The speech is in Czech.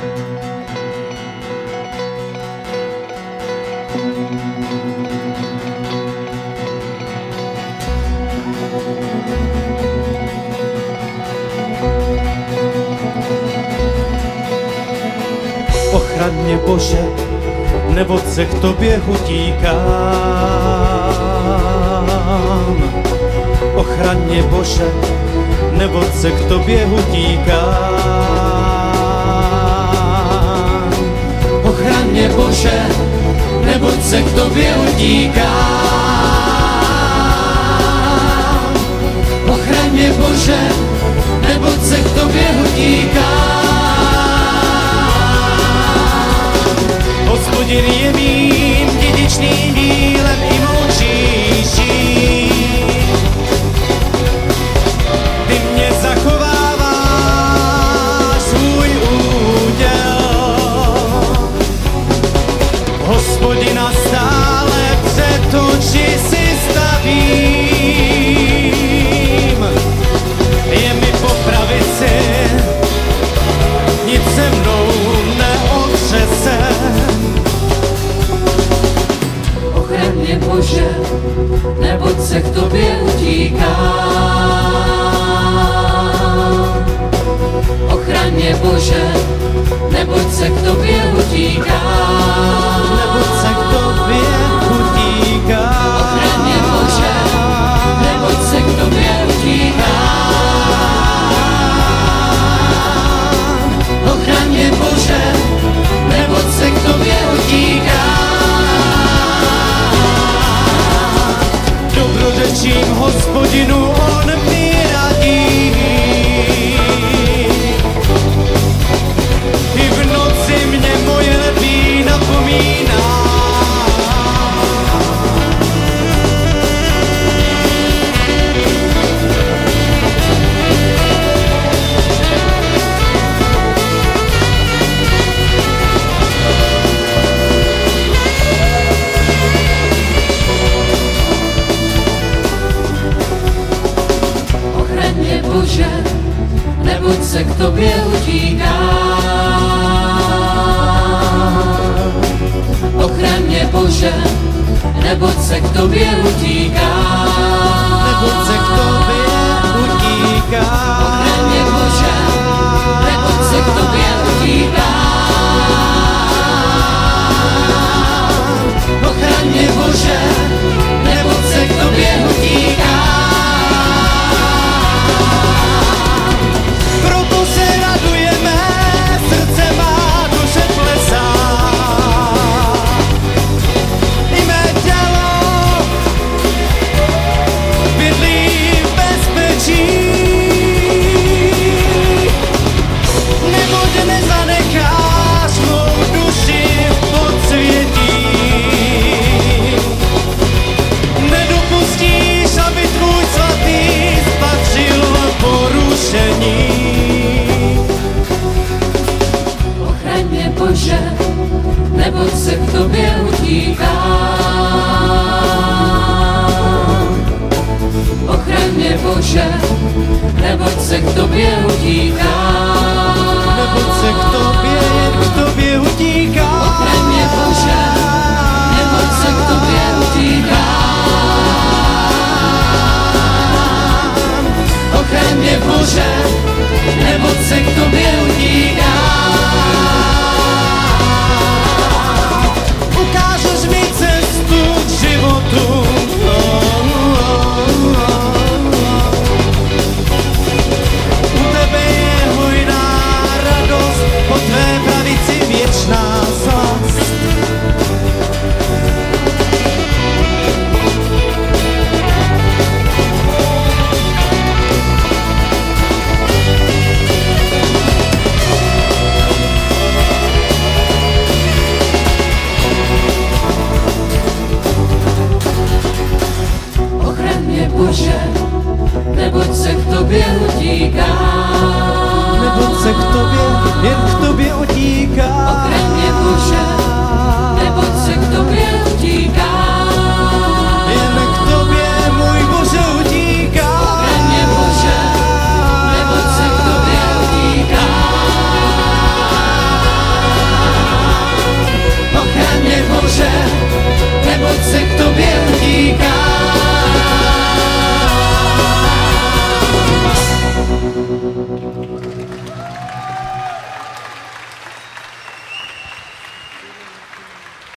Ochraň mě, Bože, neboť se k tobě utíkám. Ochraň mě, Bože, neboť se k tobě utíkám. Ochraň mě, Bože, neboť se k tobě utíkám. Ochraň mě, Bože, neboť se k tobě utíkám. Hospodin je mým dědičným dílem i mou říší. Ty mě zachováváš svůj úděl. Hospodina stále před oči si stavím. Je mi po pravici, nic se mnou neotřese. Ochraň mě, Bože, neboť se k tobě utíkám. Ochraň mě, Bože, neboť se k tobě utíkám. Neboť se k tobě utíkám. Ochraň mě, Bože, neboť se k tobě utíkám. Ochraň mě, Bože, neboť se k tobě utíkám. Dobrořečím Hospodinu, on mi radí. I v noci mě moje lebí napomíná. Ochraň mě, Bože, neboť se k tobě utíkám. Ochraň mě, Bože, neboť se k tobě utíkám. Neboť se k tobě utíkám. Ochraň mě, Bože, neboť se k tobě utíkám. Ochraň mě, Bože, neboť se k tobě utíkám. Proto se radujeme, srdce má duše plesá. I mé tělo bydlí v bezpečí. Neboť nezanecháš mou duši v podsvětí. Nedopustíš, aby tvůj svatý spatřil porušení. Ochraň mě, Bože, neboť se k tobě utíkám. Ochraň mě, Bože, neboť se k tobě utíkám. Neboť se k tobě, jen k tobě utíkám. Ochraň mě, Bože, neboť se k tobě utíkám. Ochraň mě, Bože, neboť se k tobě utíkám. Ukážeš mi cestu k životu. U tebe je hojná radost, po tvé pravici věčná slast. Ochraň mě, Bože, neboť se k tobě utíkám. Neboť se k tobě, jen k tobě utíkám. Ochraň mě, Bože,